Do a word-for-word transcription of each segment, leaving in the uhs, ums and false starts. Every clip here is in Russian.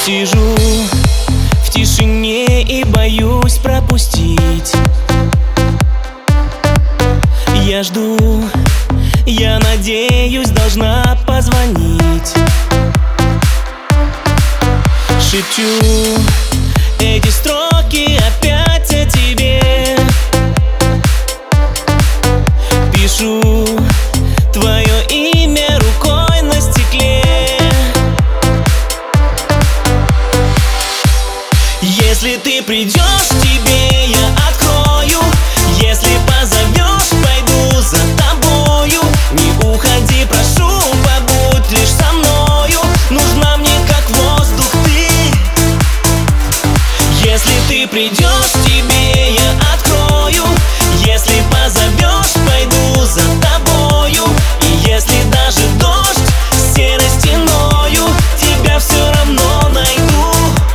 Сижу в тишине и боюсь пропустить. Я жду, я надеюсь, должна позвонить. Шепчу эти строки опять о тебе. Пишу твое имя рукой на стекле. Если ты придешь, тебе я открою. Если позовешь, пойду за тобою. Не уходи, прошу, побудь лишь со мною. Нужна мне как воздух ты. Если ты придешь, тебе я открою. Если позовешь, пойду за тобою. И если даже дождь серой стеною, тебя все равно найду.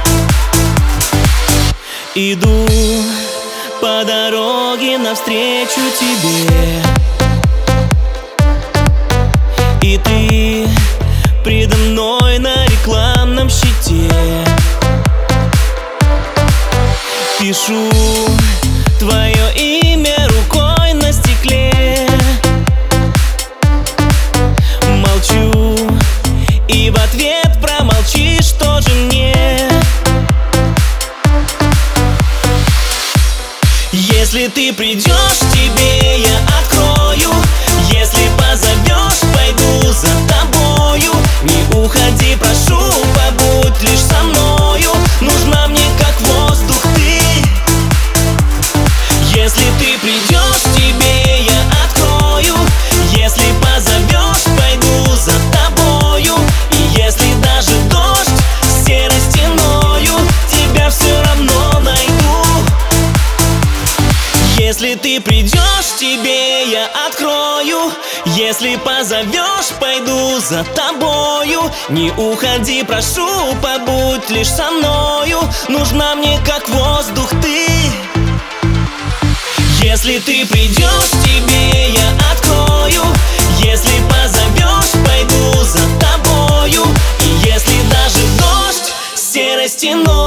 Иду по дороге навстречу тебе, и ты предо мной на рекламном щите. Пишу твое имя рукой на стекле. Молчу, и в ответ промолчишь тоже мне. Если ты придешь, тебе я открою. Если позовешь, пойду за тобою. Не уходи, прошу, побудь лишь со мною. Нужна мне как воздух ты. Если ты придешь, тебе я открою. Если позовешь, пойду за тобою. И если даже дождь серой стеною, тебя все равно найду. Если ты придешь, тебе я открою. Если позовешь, пойду за тобою. Не уходи, прошу, побудь лишь со мною. Нужна мне как воздух ты. Если ты придешь, тебе я открою. Если позовешь, пойду за тобою. И если даже дождь серой стеной,